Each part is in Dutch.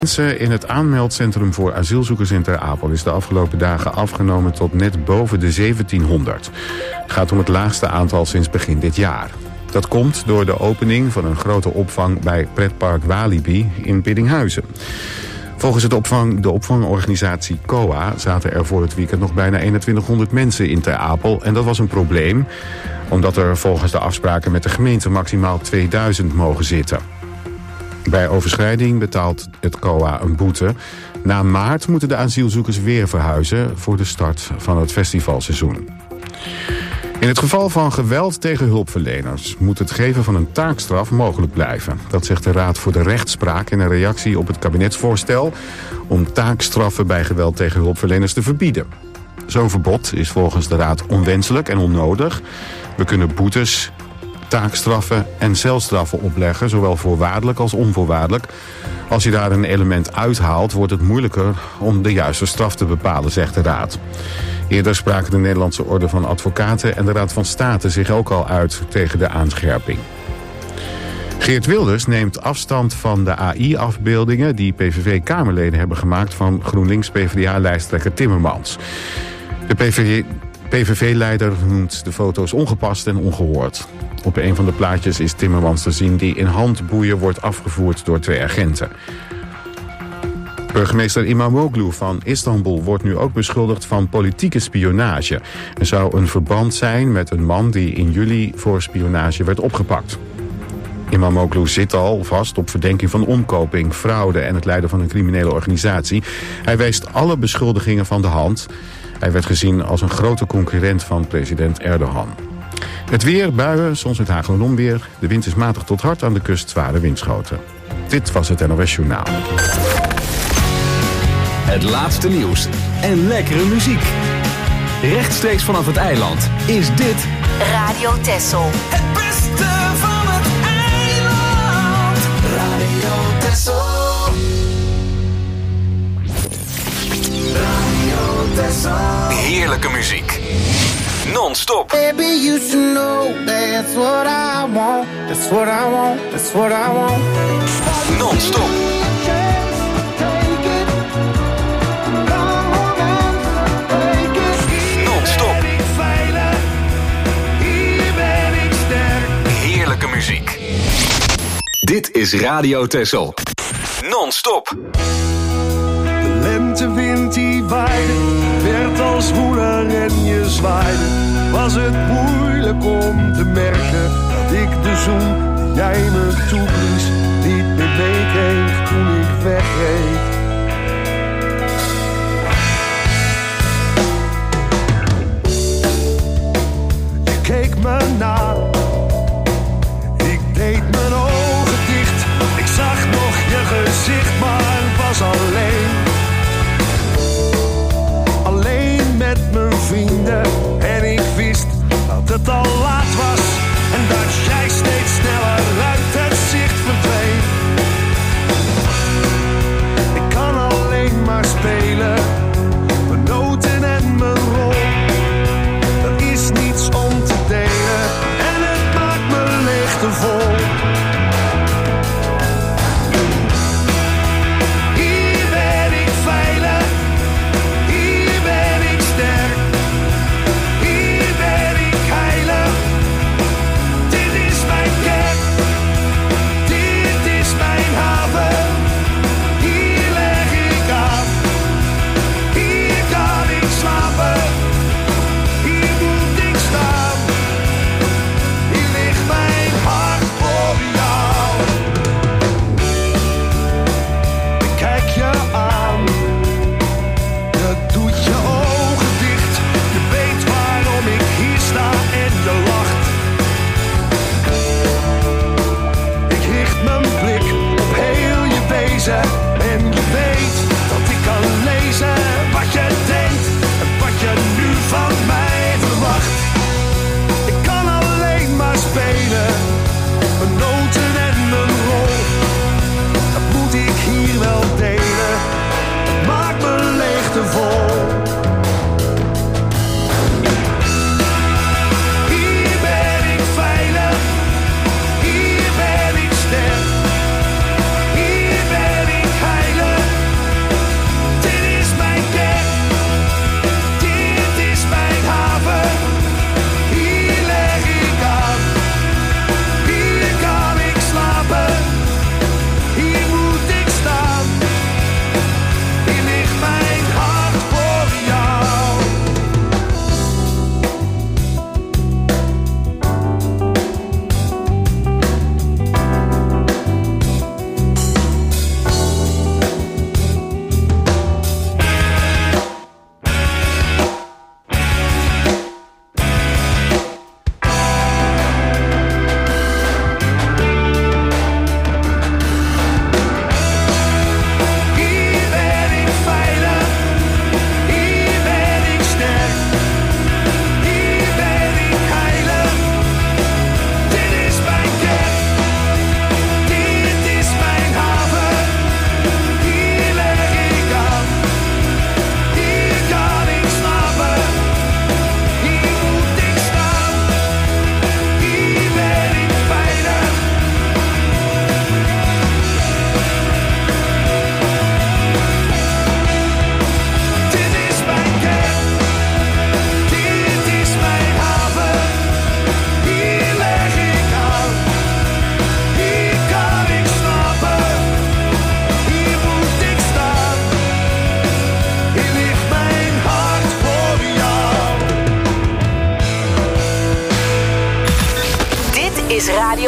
Mensen in het aanmeldcentrum voor asielzoekers in Ter Apel is de afgelopen dagen afgenomen tot net boven de 1700. Het gaat om het laagste aantal sinds begin dit jaar. Dat komt door de opening van een grote opvang bij pretpark Walibi in Biddinghuizen. Volgens de opvangorganisatie COA zaten er voor het weekend nog bijna 2100 mensen in Ter Apel. En dat was een probleem, omdat er volgens de afspraken met de gemeente maximaal 2000 mogen zitten. Bij overschrijding betaalt het COA een boete. Na maart moeten de asielzoekers weer verhuizen voor de start van het festivalseizoen. In het geval van geweld tegen hulpverleners moet het geven van een taakstraf mogelijk blijven. Dat zegt de Raad voor de Rechtspraak in een reactie op het kabinetsvoorstel om taakstraffen bij geweld tegen hulpverleners te verbieden. Zo'n verbod is volgens de Raad onwenselijk en onnodig. We kunnen boetes, taakstraffen en celstraffen opleggen, zowel voorwaardelijk als onvoorwaardelijk. Als je daar een element uithaalt, wordt het moeilijker om de juiste straf te bepalen, zegt de Raad. Eerder spraken de Nederlandse Orde van Advocaten en de Raad van State zich ook al uit tegen de aanscherping. Geert Wilders neemt afstand van de AI-afbeeldingen die PVV-Kamerleden hebben gemaakt van GroenLinks-PVDA-lijsttrekker Timmermans. De PVV-leider noemt de foto's ongepast en ongehoord. Op een van de plaatjes is Timmermans te zien die in handboeien wordt afgevoerd door 2 agenten. Burgemeester Imamoglu van Istanbul wordt nu ook beschuldigd van politieke spionage. Er zou een verband zijn met een man die in juli voor spionage werd opgepakt. Imamoglu zit al vast op verdenking van omkoping, fraude en het leiden van een criminele organisatie. Hij wijst alle beschuldigingen van de hand. Hij werd gezien als een grote concurrent van president Erdogan. Het weer, buien, soms met hagel en onweer. De wind is matig tot hard, aan de kust zware windschoten. Dit was het NOS Journaal. Het laatste nieuws en lekkere muziek. Rechtstreeks vanaf het eiland is dit Radio Texel. Het beste van het eiland. Radio Texel. Radio Texel. heerlijke muziek. Non-stop. Baby, you should know that's what I want. That's what I want. That's what I want. Non-stop. Non-stop. Heerlijke muziek. Dit is Radio Texel. Non-stop. De lentewind die waaide, werd als woeler en je zwaaide. Was het moeilijk om te merken dat ik de zoen die jij me toeblies niet meer meekreeg toen ik wegreed. Je keek me na, ik deed mijn ogen dicht. Ik zag nog je gezicht, maar was alleen. Alleen met mijn vrienden en ik wist dat het al laat was en dat jij steeds sneller uit het zicht verdween.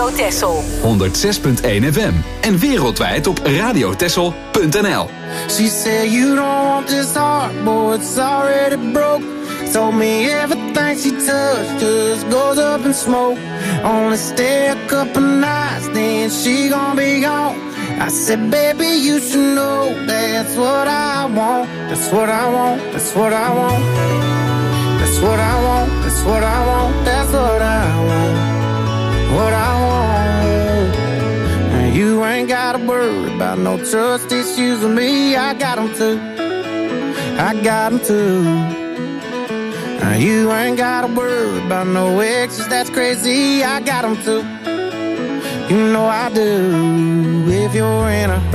Radio Texel. 106.1 FM. En wereldwijd op radiotexel.nl. She said you don't want this heart, boy, it's already broke. Told me everything she touched just goes up in smoke. Only stay a couple nights, then she gon' be gone. I said, baby, you should know that's what I want. That's what I want, that's what I want. That's what I want, that's what I want. That's what I want, what I want. And you ain't gotta worry about no trust issues with me. I got them too, I got them too. You ain't gotta worry about no exes, that's crazy. I got them too, you know I do. If you're in a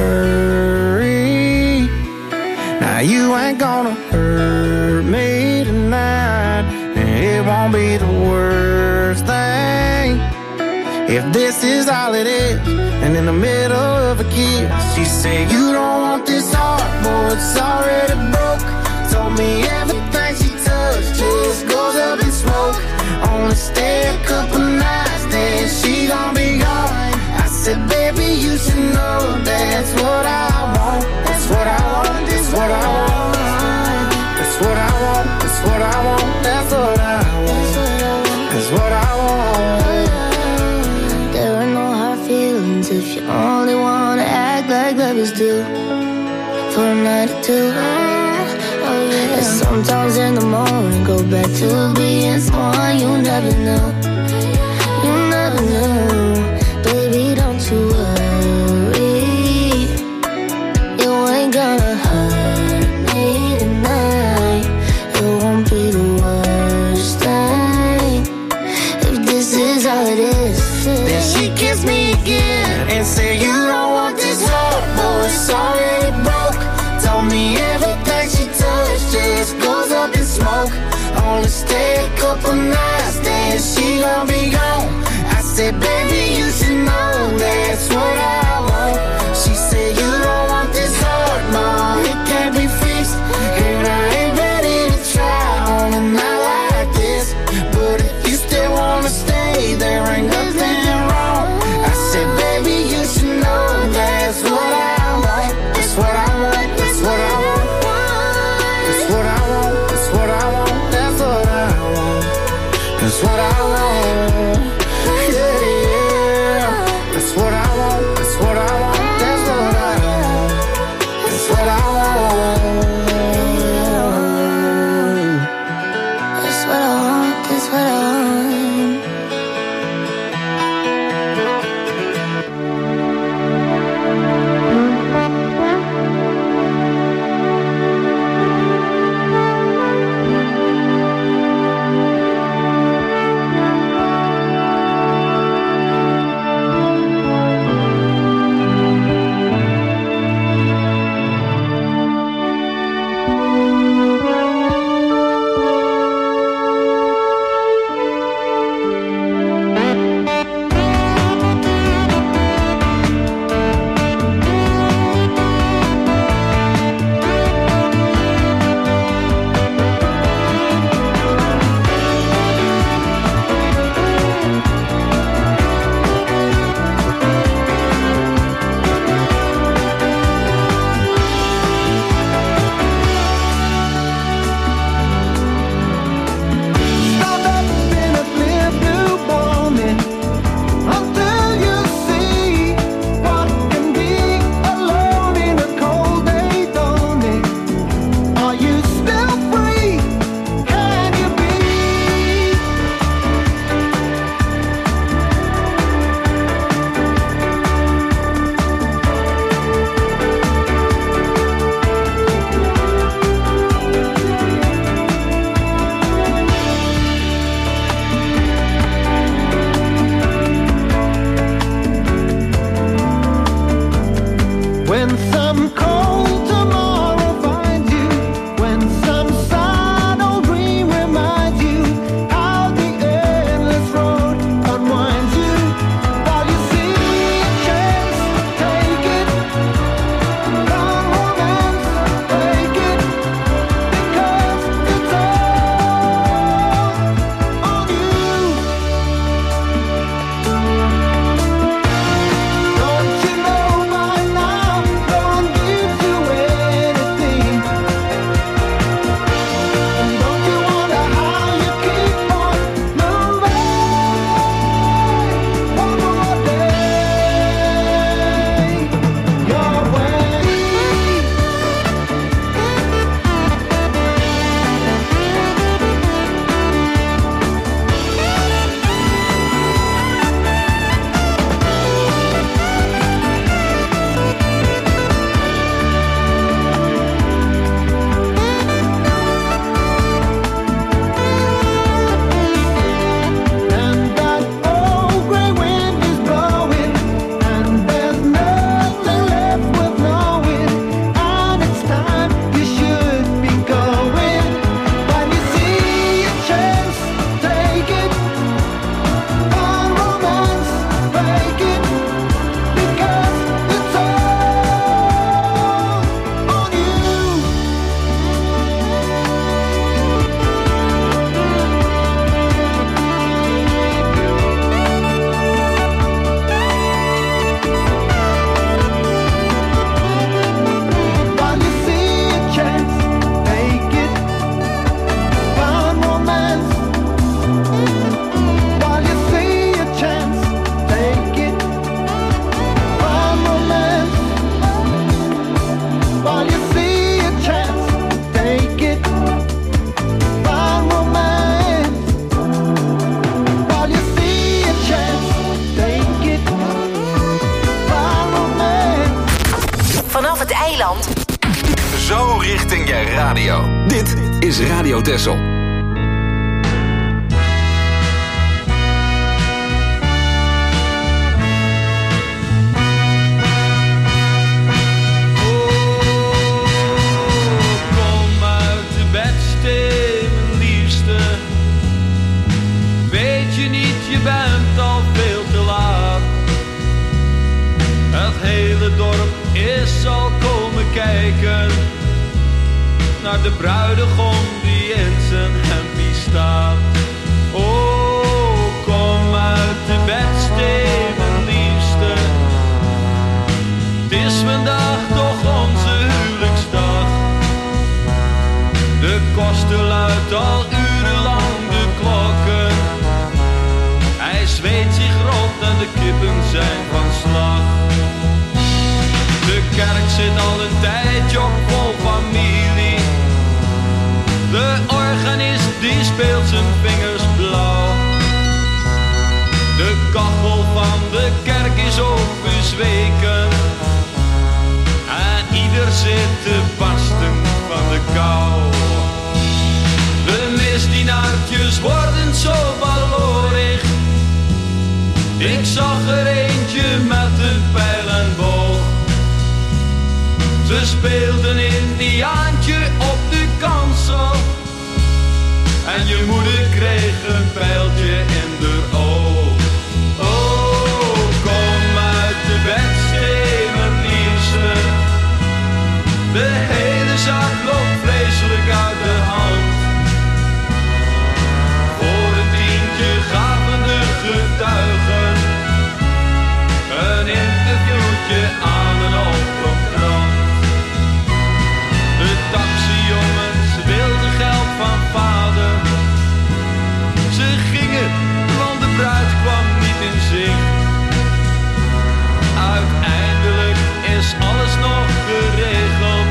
hurry, now you ain't gonna hurt me tonight. And it won't be the worst thing if this is all it is. And in the middle of a kiss, she said, you don't want this heart, boy, it's already broke. Told me everything she touched just goes up in smoke. Only stay a couple nights, then she gon' be gone. I said, baby, you should know that's what I want. That's what I want, that's what I want. That's what I want, that's what I want. That's what I want, that's what I want. There are no hard feelings if you only wanna act like lovers do. For a night or two. And sometimes in the morning go back to being someone you never knew. You never knew. Baby, don't you worry. You ain't gonna hurt me tonight. It won't be the worst thing if this is all it is. Then she kissed me again and said, you don't want this heart, boy, it's already broke. Told me everything she touched just goes up in smoke. Only stay a couple nights, then she gon' be gone. I said, baby, you should know that's what I want. She said, you don't want this heart, no, it can't be fixed. And I ain't ready to try on a night like this. But if you still wanna stay, there ain't nothing wrong. I said, baby, you should know that's what I want. That's what I want, that's what I want. That's what I want, that's what I want. That's what I want, that's what I want. Yeah, yeah. That's what I want, that's what I want. That's what I want, that's what I want. That's what I want, that's what I want. zo richting je radio. Dit is Radio Texel. Je bent al veel te laat. Het hele dorp is al komen kijken naar de bruidegom die in zijn hempie staat. Oh, kom uit de bedstee, mijn liefste. Het is vandaag toch onze huwelijksdag. De koster luidt al urenlang de klokken. Hij zweet zich rot en de kippen zijn van slag. De kerk zit al een tijdje op vol familie. De organist die speelt zijn vingers blauw. De kachel van de kerk is ook bezweken. En ieder zit te barsten van de kou. De misdienaartjes worden zo ballorig. Ik zag er eentje met een pijl en boog. Ze speelden Indiaantje op de kansel. En je moeder kreeg een pijltje in de oog. Oh, kom uit de bedstee, mijn liefste. De hele zaak loopt vreselijk uit de hand. Voor een tientje gaven de getuigen een interviewtje aan een oproepkrant. De taxijongens wilden geld van vader. Ze gingen, want de bruid kwam niet in zicht. Uiteindelijk is alles nog geregeld.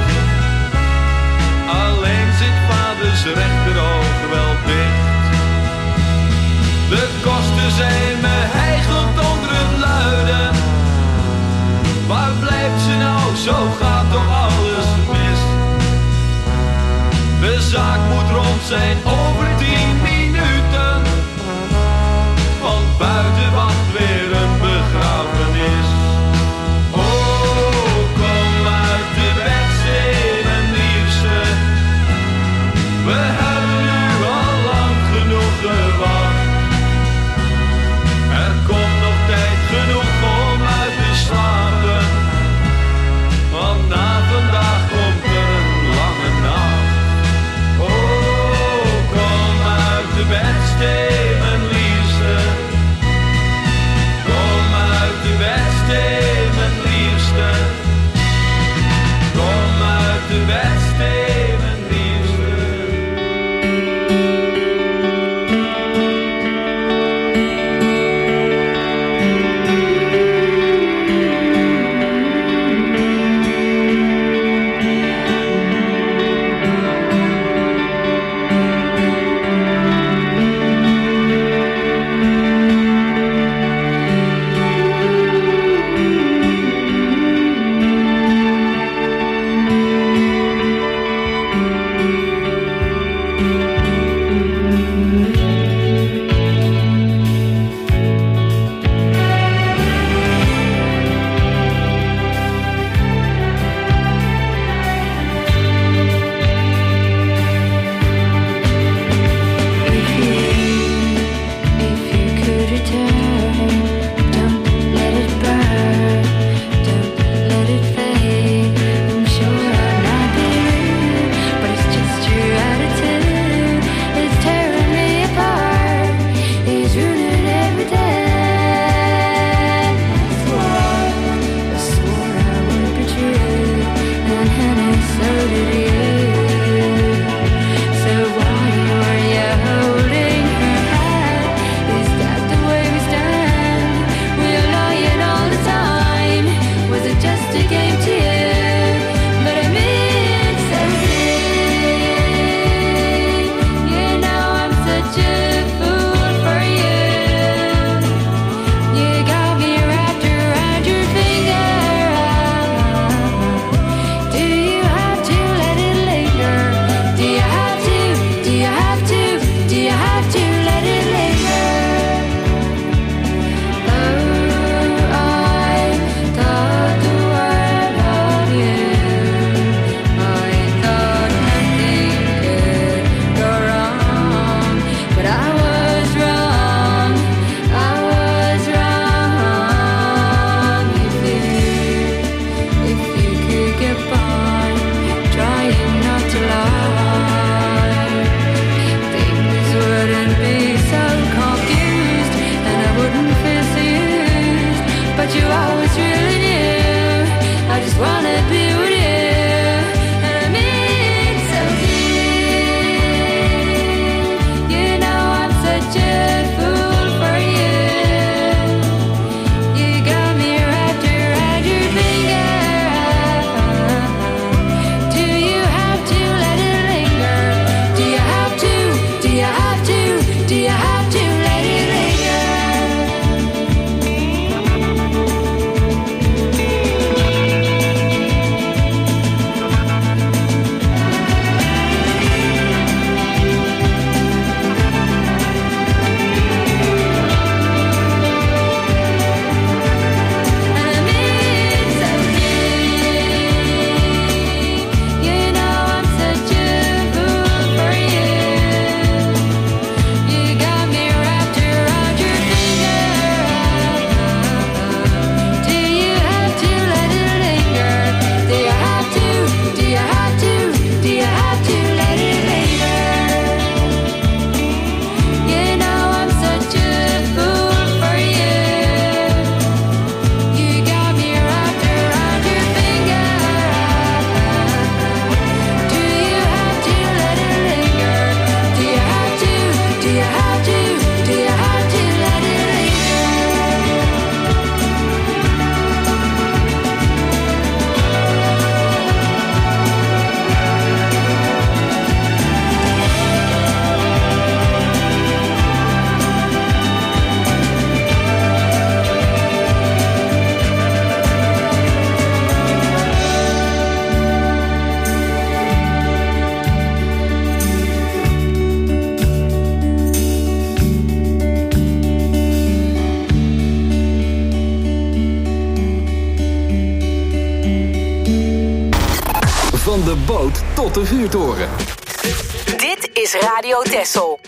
Alleen zit vaders rechteroog wel dicht. De kosten zijn me hijgend onder het luiden. Waar blijft ze nou? Zo gaat toch alles mis. De zaak moet rond zijn over 10 minuten. Want buiten wacht weer een begrafenis. Oh, kom uit de bedstee, mijn liefste. We hebben nu al lang genoeg gewacht. Er komt nog tijd genoeg om uit te slapen. Want na vandaag komt er een lange nacht. Oh, kom uit Van de boot tot de vuurtoren. Dit is Radio Texel.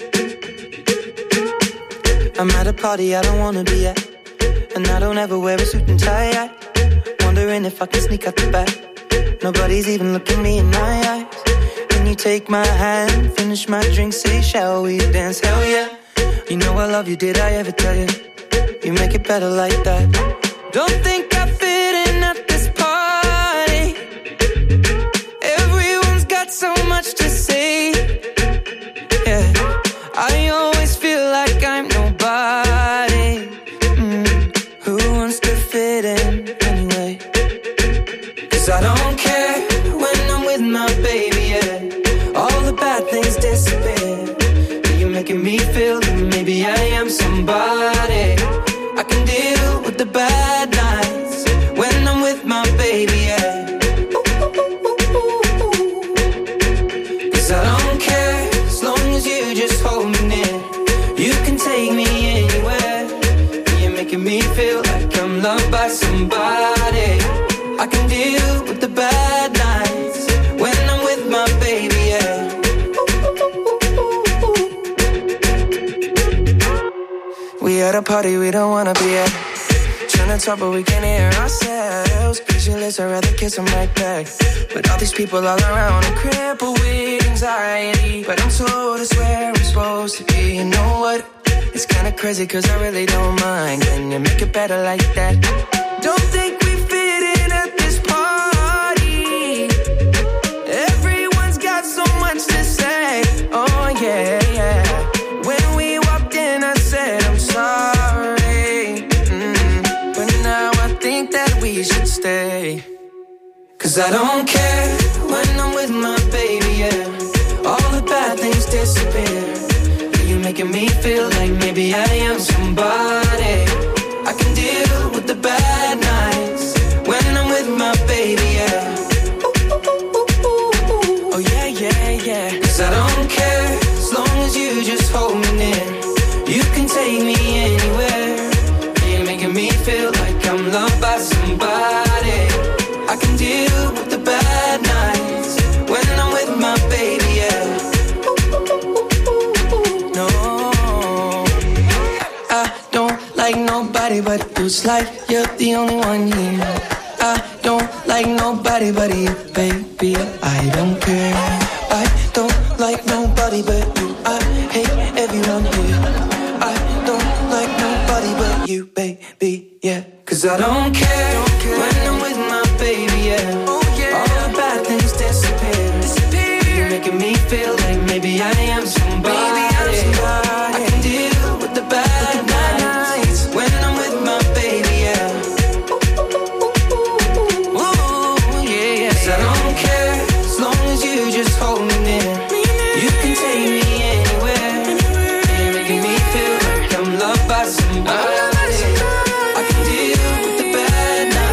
I'm at a party I don't wanna be at, and I don't ever wear a suit and tie. Wondering if I can sneak out the back. Nobody's even looking me in my eyes. Can you take my hand, finish my drink, say shall we dance? Hell yeah. You know I love you, did I ever tell you? You make it better like that. Don't think I fit in at this party. Everyone's got so much to say. Yeah, I always feel like I'm nobody. Who wants to fit in anyway? 'Cause I don't care when I'm with my baby, yeah. All the bad things disappear. You're making me feel that maybe I am somebody. I can deal with the bad nights when I'm with my baby, yeah. 'Cause I don't care as long as you just hold me near. You can take me anywhere. You're making me feel like I'm loved by somebody. I can deal with the bad nights when I'm with my baby, yeah. We at a party we don't wanna be at. Trying to talk but we can't hear ourselves. Pictureless, I'd rather kiss them right back. But all these people all around, I'm crippled with anxiety. But I'm told it's where I'm supposed to be. You know what? It's kinda crazy 'cause I really don't mind. Can you make it better like that? Don't think we fit in at this party. Everyone's got so much to say. Oh yeah, yeah. When we walked in I said I'm sorry. But now I think that we should stay. 'Cause I don't care when I'm with my baby, yeah. All the bad things disappear. You're making me feel like maybe I am somebody. I can deal with the bad nights when I'm with my baby, yeah. Oh yeah, yeah, yeah. 'Cause I don't care as long as you just hold me near. You can take me anywhere. You're making me feel like I'm loved by somebody. I can deal with the bad nights when I'm with my baby, yeah. No, I don't like nobody but you. It's like you're the only one here. I don't like nobody but you, baby. I don't care. I don't like nobody but you. I hate everyone here. I don't like nobody but you, baby, yeah. 'Cause I don't care when I'm with my baby, yeah. Oh, yeah. All the bad things disappear. You're making me feel like maybe I am somebody. I can deal with the bad nights when I'm with my baby, yeah. Ooh, yeah, yeah. 'Cause I don't care as long as you just hold me near. You can take me anywhere. You're making me feel like I'm loved by somebody. I can deal with the bad nights.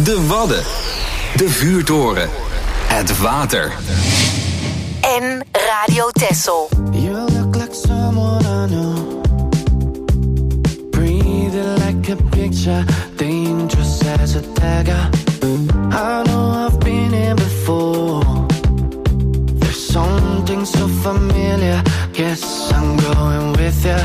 De Wadden. De vuurtoren. Het water. En Radio Texel. You look like someone I know. Breathing like a picture, dangerous as a dagger. I know I've been here before. There's something so familiar. Guess I'm going with you.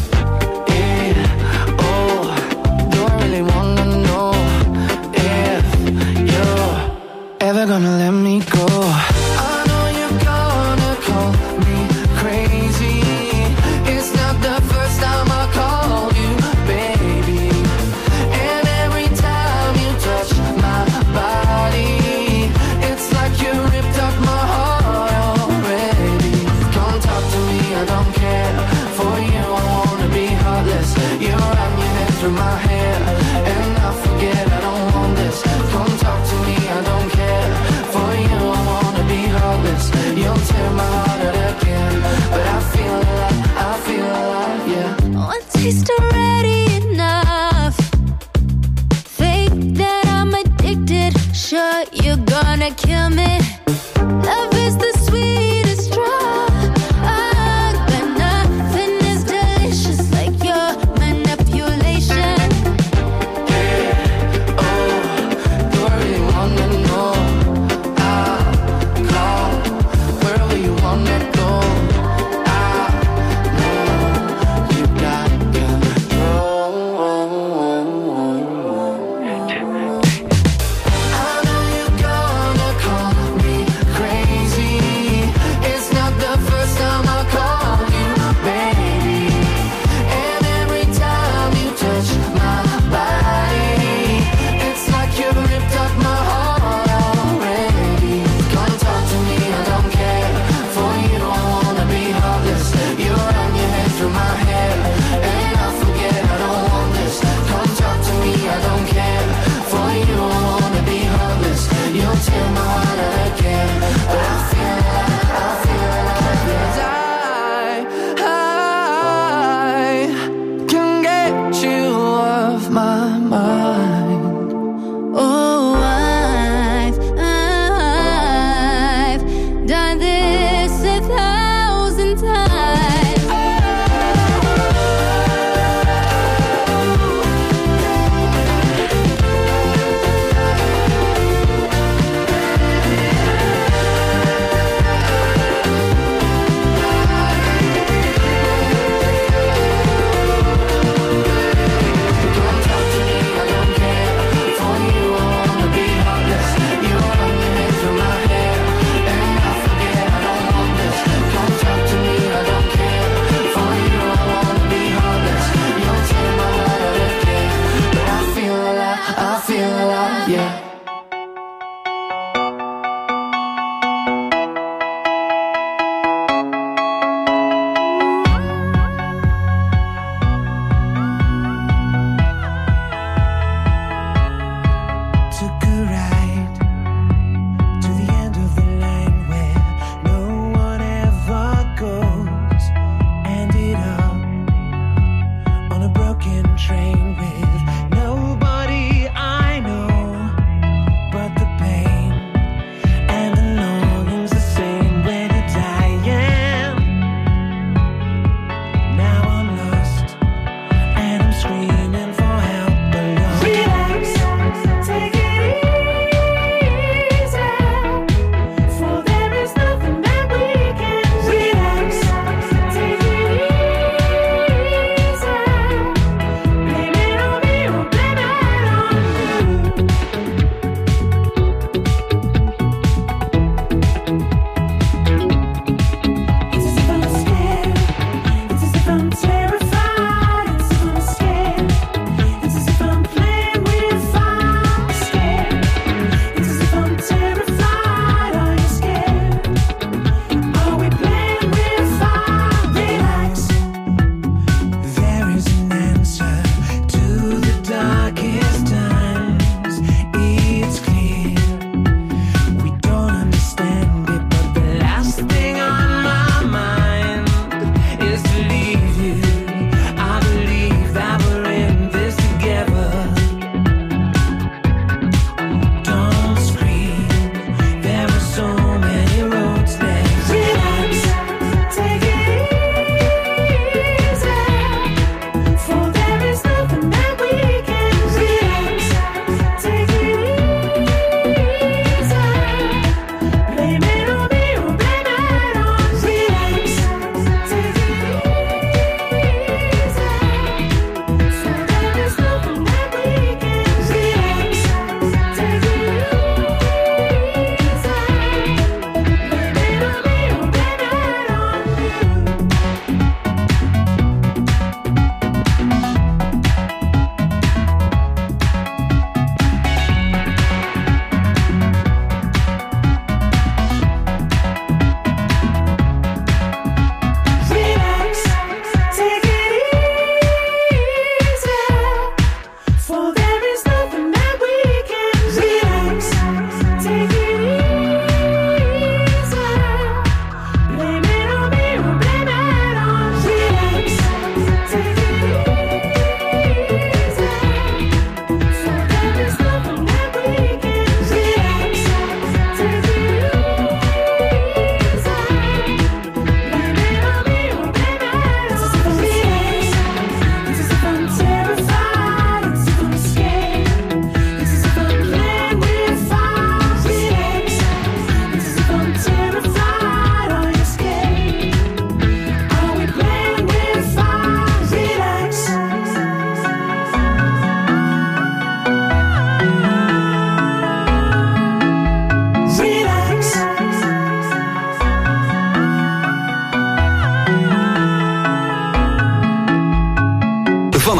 Yeah, oh, do I really wanna know if you're ever gonna let me go? I know you're gonna call me crazy. It's not the first time I called you, baby. And every time you touch my body, it's like you ripped up my heart already. Come talk to me, I don't care. For you, I wanna be heartless. You wrap your head through my hair, and I forget I don't want this. Come talk to me, I don't care. For you, I wanna be heartless. You'll tear my heart out again, but I feel alive, yeah. One taste already enough. Think that I'm addicted. Sure, you're gonna kill me. Love is the sweetest drug, but nothing is delicious like your manipulation.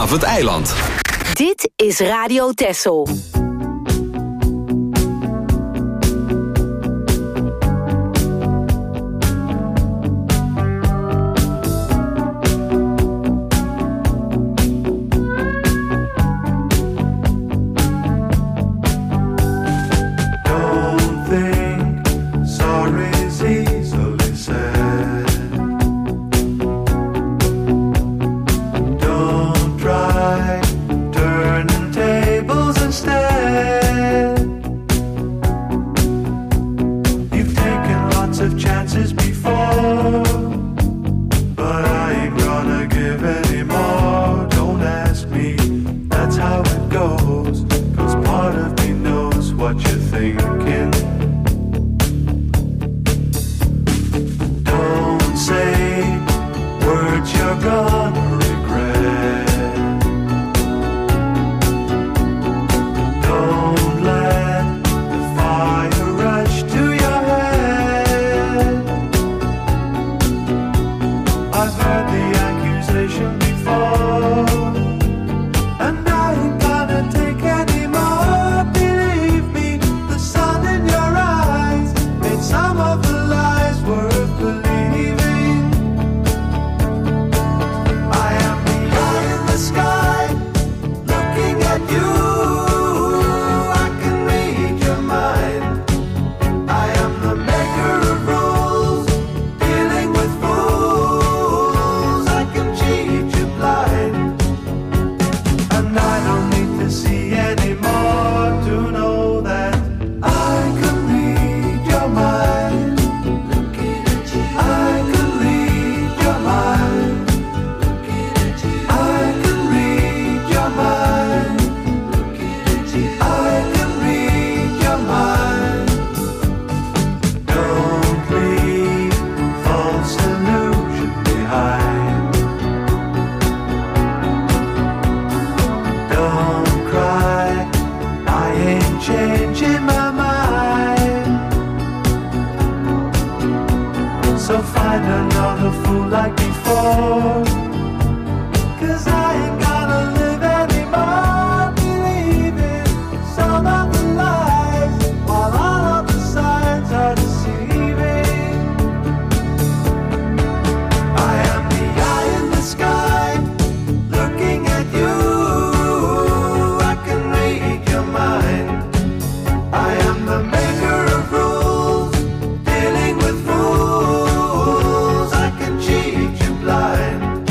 vanaf het eiland. Dit is Radio Texel. Dealing with fools, I can cheat you blind.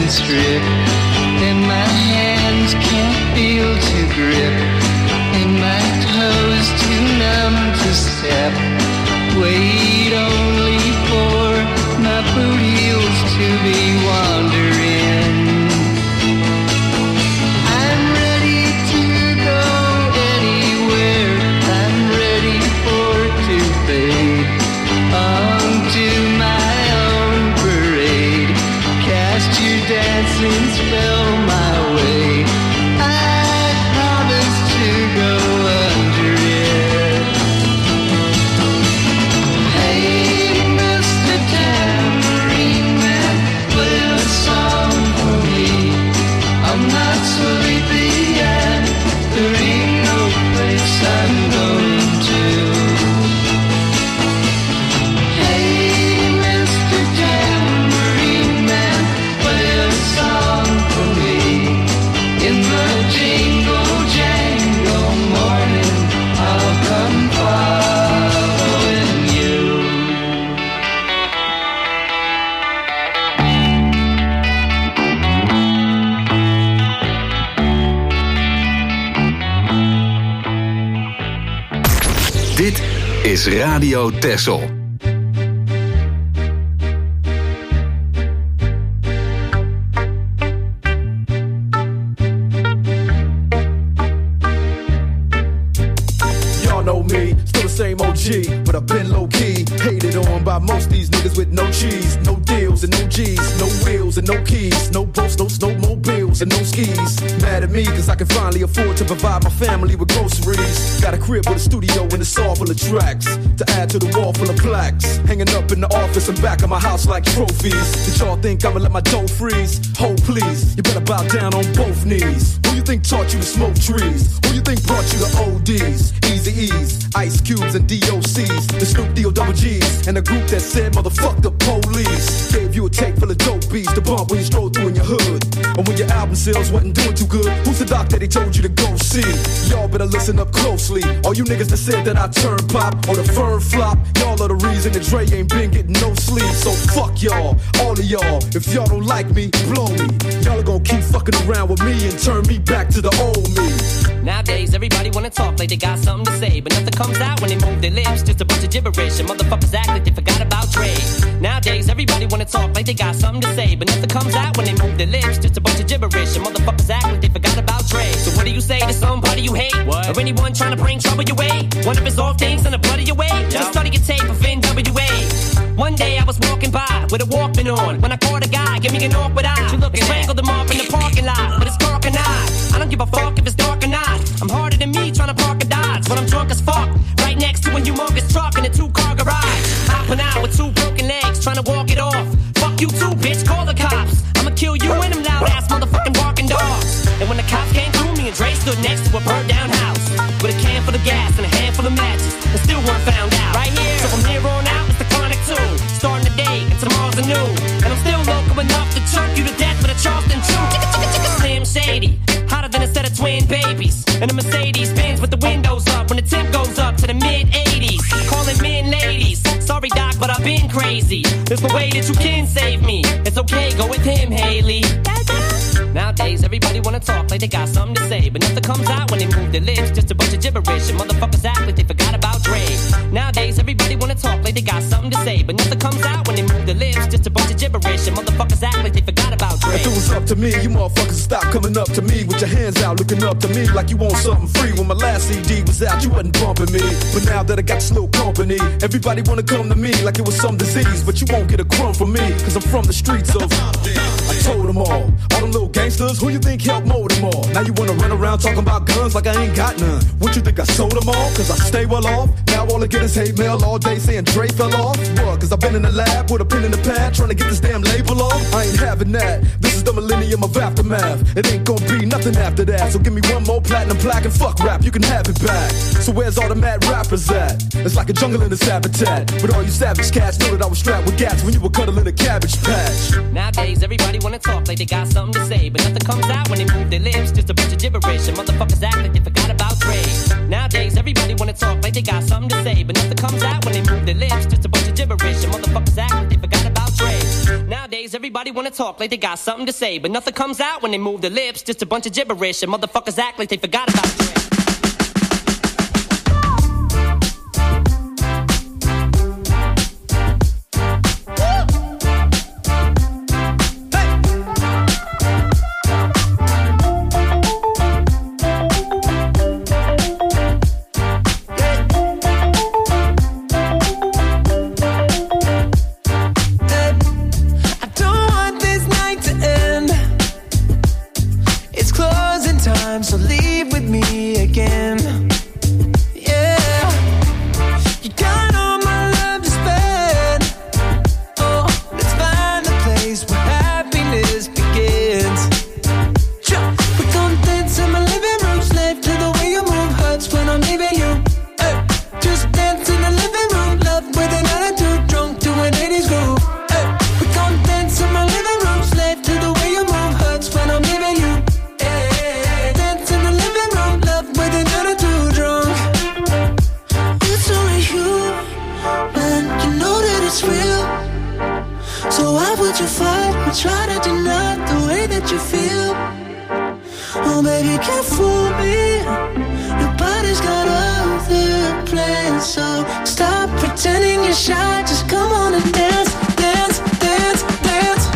trip, and my hands can't feel to grip, and my toes too numb to step. Wait only for my boot heels to be wandering. I'm ready to go anywhere. I'm ready for to fade onto my own parade. Cast your dancing spell my way. I promise to go under it. Hey, Mr. Tambourine Man, play a song for me. I'm not sleepy yet. There ain't no place I'm going to. Hey, Mr. Tambourine Man, play a song for me. In the jingle jangle morning, I'll come following you. Dit is Radio Texel. Y'all know me, still the same OG, but I've been low-key, hated on by most these niggas with no cheese, no deals and no G's, no wheels and no keys, no boats, no snowmobiles and no skis. Mad at me cause I can finally afford to provide my family with groceries. Got a crib with a studio and it's all full of tracks to add to the wall full of plaques, hanging up in the office and back of my house like trophies. Did y'all think I'ma let my dough freeze? Hold please, you better bow down on both knees. Who you think taught you to smoke trees? Who you think brought you to ODs, Easy E's, Ice Cubes and DOCs, the Snoop D-O-double G's, and a group that said motherfuck the police. Gave you a tape full of dope beats to bump when you stroll through in your hood. And when your album sales wasn't doing too good, who's the doc that they told you to go see? Y'all better listen up closely. All you niggas that said that I turn pop or the firm flop, y'all are the reason that Dre ain't been getting no sleep. So fuck y'all, all of y'all. If y'all don't like me, blow me. Y'all are gonna keep fucking around with me and turn me back to the old me. Nowadays, everybody wanna talk like they got something to say, but nothing comes out when they move their lips. Just a bunch of gibberish, and motherfuckers act like they forgot about Dre. Nowadays, everybody wanna talk like they got something to say, but nothing comes out when they move their lips. Just a bunch of gibberish, and motherfuckers act like they forgot about Dre. So what do you say to somebody you hate? What? Or anyone trying to bring trouble your way? One of his off things in the blood of your way? Just study your tape of NWA. One day I was walking by with a Walkman on when I caught a guy, give me an awkward eye. I strangled him off in the parking lot, but it's dark and I don't give a fuck if it's dark or not. I'm harder than me trying to park a Dodge, but I'm drunk as fuck. Right next to a humongous truck in a two-car garage. Hopping out with two broken legs, trying to walk it off. Fuck you too, bitch, call the cops. I'ma kill you and them loud-ass motherfucking barking dogs. And when the cops came through, me and Dre stood next to a burned-down house with a can full of gas and a handful of matches, and still weren't found out. Right here, so from here on out, it's the Chronic 2. Starting today, and tomorrow's a new. And I'm still local enough to choke you to death with a Charleston chew. Slim Shady, hotter than a set of twin babies. And a Mercedes Benz with the windows up when the temp goes up to the mid-80s. Calling men ladies. Sorry, Doc, but I've been crazy. There's no way that you can save me. It's okay, go with him, Haley. Nowadays, everybody wanna talk like they got something to say, but nothing comes out when they move their lips. Just a bunch of gibberish, and motherfuckers act like they forgot about Dre. Nowadays, everybody wanna talk like they got something to say, but nothing comes out when they move their lips. Just a bunch of gibberish, and motherfuckers act like they forgot about Dre. If it was up to me, you motherfuckers stop coming up to me with your hands out, looking up to me like you want something free. When my last CD was out, you wasn't bumping me, but now that I got this little company, everybody wanna come to me like it was some disease, but you won't get a crumb from me, cause I'm from the streets of. I told them all them little gangsters, who you think helped mold them all? Now you wanna run around talking about guns like I ain't got none. What you think, I sold them all? Cause I stay well off. Now all I get is hate mail all day saying Dre fell off. What? Cause I've been in the lab with a pen in the pad trying to get this damn label off. I ain't having that. This is the millennium of aftermath. It ain't gonna be nothing after that. So give me one more platinum plaque and fuck rap, you can have it back. So where's all the mad rappers at? It's like a jungle in this habitat. But all you savage cats know that I was strapped with gats when you were cuddling a cabbage patch. Nowadays, everybody wanna talk like they got something to say, but nothing comes out when they move their lips. Just a bunch of gibberish, and motherfuckers act like they forgot about Dre. Nowadays, everybody wanna talk like they got something to say, but nothing comes out when they move their lips. Just a bunch of gibberish, and motherfuckers act like they forgot about Dre. Nowadays, everybody everybody wanna talk like they got something to say, but nothing comes out when they move their lips. Just a bunch of gibberish, and motherfuckers act like they forgot about Dre. So leave with me again. Yeah, you got all my love to spend. Oh, let's find a place where happiness begins. We're gonna dance in my living room, slave to the way you move hurts when I'm leaving you. Just dance in the living room, love with an attitude, drunk to an 80s groove. We're gonna dance in my living room, slave to the way you move hurts when I'm leaving you. So why would you fight or try to deny the way that you feel? Oh baby, you can't fool me. Your body's got other plans. So stop pretending you're shy. Just come on and dance, dance, dance, dance.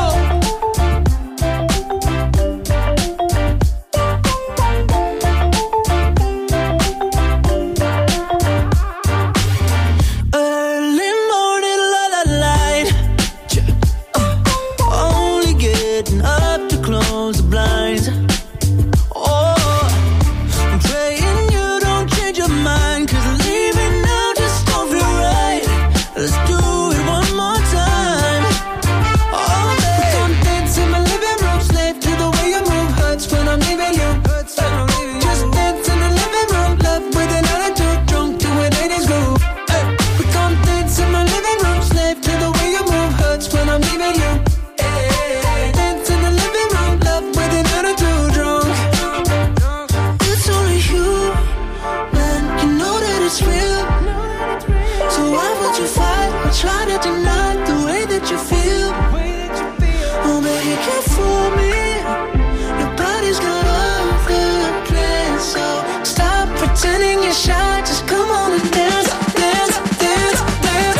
Try to deny the way that you feel. Oh baby, you can't fool me. Your body's got other plans. So stop pretending you're shy. Just come on and dance, dance, dance, dance.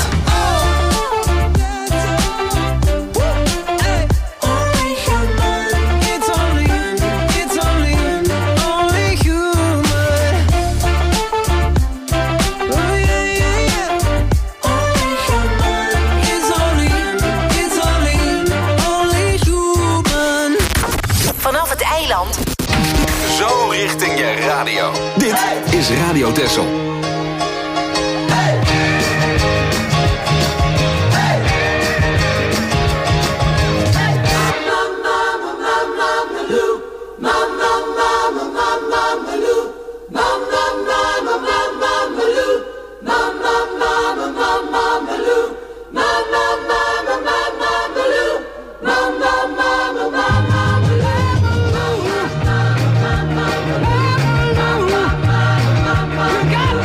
Only human. It's only human. Oh yeah, yeah, yeah. Vanaf het eiland. Zo richting je radio. Dit is Radio Texel. You got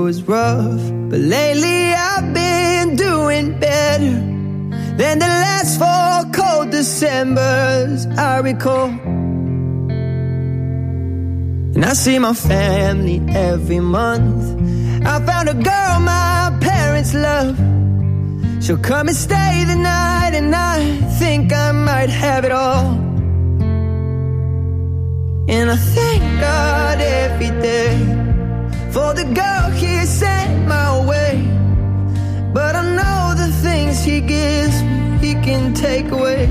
was rough, but lately I've been doing better than the last 4 cold Decembers I recall. And I see my family every month. I found a girl my parents love. She'll come and stay the night, and I think I might have it all. And I thank God every day for the girl He sent my way. But I know the things He gives me, He can take away.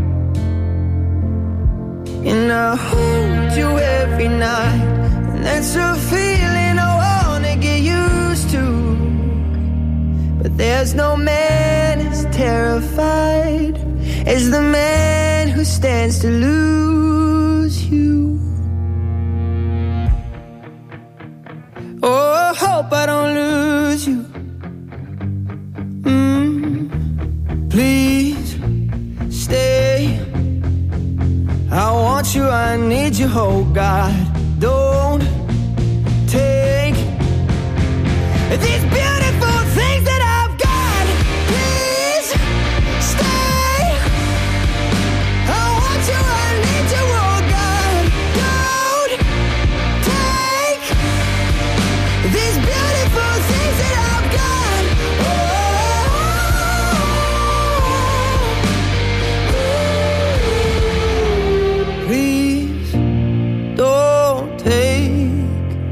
And I hold you every night, and that's a feeling I wanna get used to. But there's no man as terrified as the man who stands to lose you. Oh, I hope I don't lose you. Please stay. I want you, I need you, oh God. Don't take these beautiful things that I've got. Please stay. I want you, I need you, oh God. Don't take these beautiful things that I've got. Please don't take.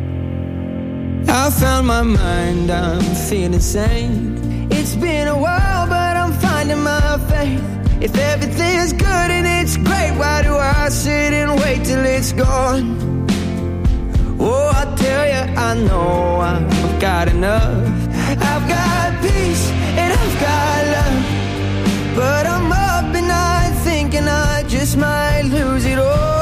I found my mind, I'm feeling sane. It's been a while, but I'm finding my faith. If everything's good and it's great, why do I sit and wait till it's gone? Oh, I tell you, I know I've got enough. I've got peace and I've got love, but I'm up at night thinking I just might lose it all.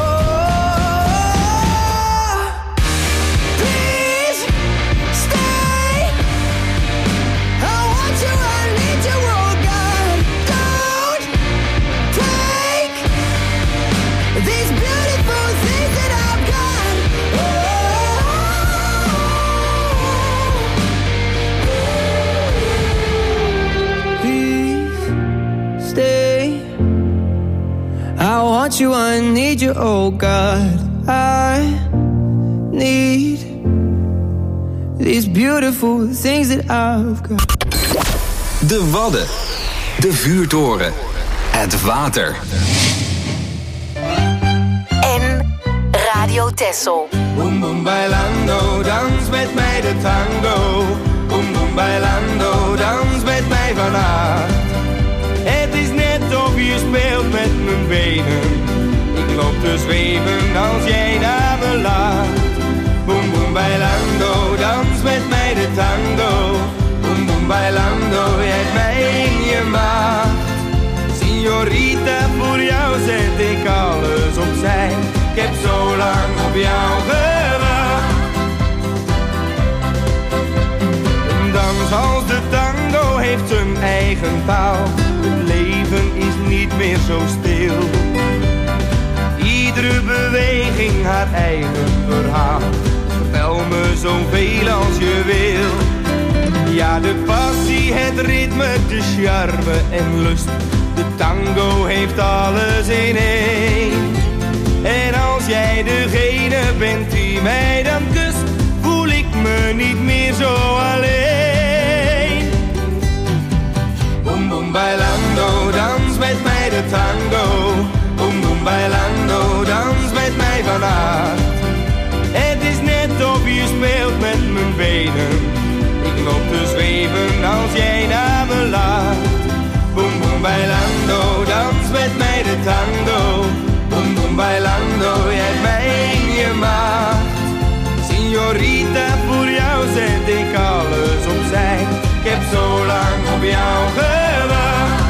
I want you, I need you, oh God. I need these beautiful things that I've got. De Wadden, de vuurtoren, het water. En Radio Texel. Boom boom bailando, dans met mij de tango. Boom boom bailando, dans met mij vanavond. Het is net of je speelt met mijn benen. Ik loop te zweven als jij naar me laat. Boom boom bailando, dans met mij de tango. Boom boom bailando, jij hebt mij in je maag. Signorita, voor jou zet ik alles opzij. Ik heb zo lang op jou gewacht. Een dans als de tango heeft zijn eigen taal. Het leven is niet meer zo stil. Iedere beweging haar eigen verhaal. Vertel me zoveel als je wil. Ja, de passie, het ritme, de charme en lust. De tango heeft alles in één. En als jij degene bent die mij dan kust, voel ik me niet meer zo alleen. Boom boom bailando, dans met mij de tango. Boom boom bailando, dans met mij vanavond. Het is net of je speelt met mijn benen. Ik loop te zweven als jij naar me laat. Boom boom bailando, dans met mij de tango. Boom boom bailando, jij hebt mij in je maag. Signorita, voor jou zet ik alles opzij. Ik heb zo lang op jou gewacht.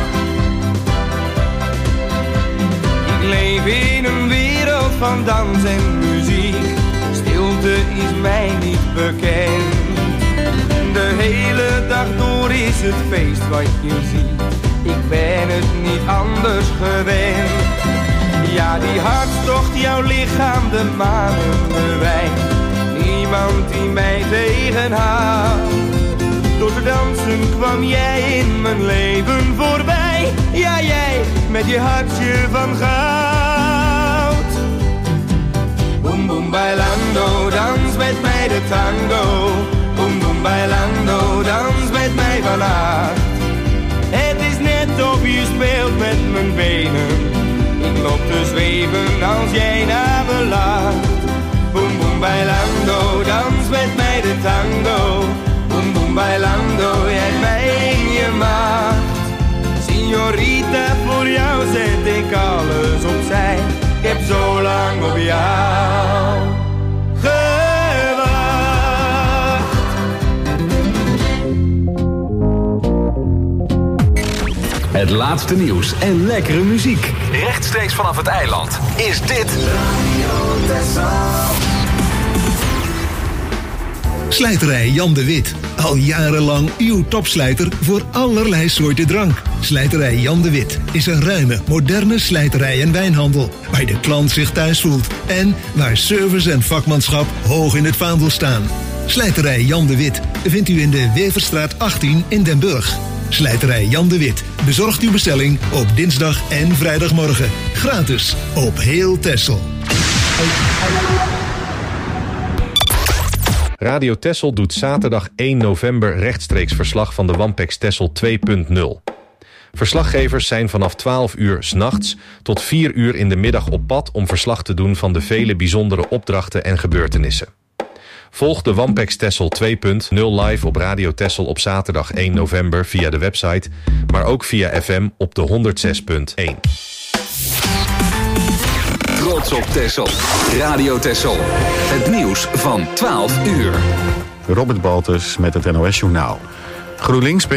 Ik leef in een wereld van dans en muziek. Stilte is mij niet bekend. De hele dag door is het feest wat je ziet. Ik ben het niet anders gewend. Ja, die hartstocht, jouw lichaam, de maan en de wijn. iemand die mij tegenhoudt. Door te dansen kwam jij in mijn leven voorbij. Ja, jij met je hartje van goud. Boom boom bailando, dans met mij de tango. Boom boom bailando, dans met mij vannacht. Het is net of je speelt met mijn benen. Ik loop te zweven als jij naar me lacht. Boom boom bailando, dans met mij de tango. Boom boom bailando, jij hebt mij in je macht. Signorita, voor jou zet ik alles opzij. Ik heb zo lang op jou gewacht. Het laatste nieuws en lekkere muziek. Rechtstreeks vanaf het eiland is dit Radio Texel. Slijterij Jan de Wit. Al jarenlang uw topslijter voor allerlei soorten drank. Slijterij Jan de Wit is een ruime, moderne slijterij en wijnhandel. Waar de klant zich thuis voelt. En waar service en vakmanschap hoog in het vaandel staan. Slijterij Jan de Wit vindt u in de Weverstraat 18 in Den Burg. Slijterij Jan de Wit bezorgt uw bestelling op dinsdag en vrijdagmorgen. Gratis op heel Texel. Radio Texel doet zaterdag 1 november rechtstreeks verslag van de Wampex Texel 2.0. Verslaggevers zijn vanaf 12 uur 's nachts tot 4 uur in de middag op pad om verslag te doen van de vele bijzondere opdrachten en gebeurtenissen. Volg de Wampex Texel 2.0 live op Radio Texel op zaterdag 1 november via de website, maar ook via FM op de 106.1. Trots op Texel. Radio Texel. Het nieuws van 12 uur. Robert Baltus met het NOS Journaal. GroenLinks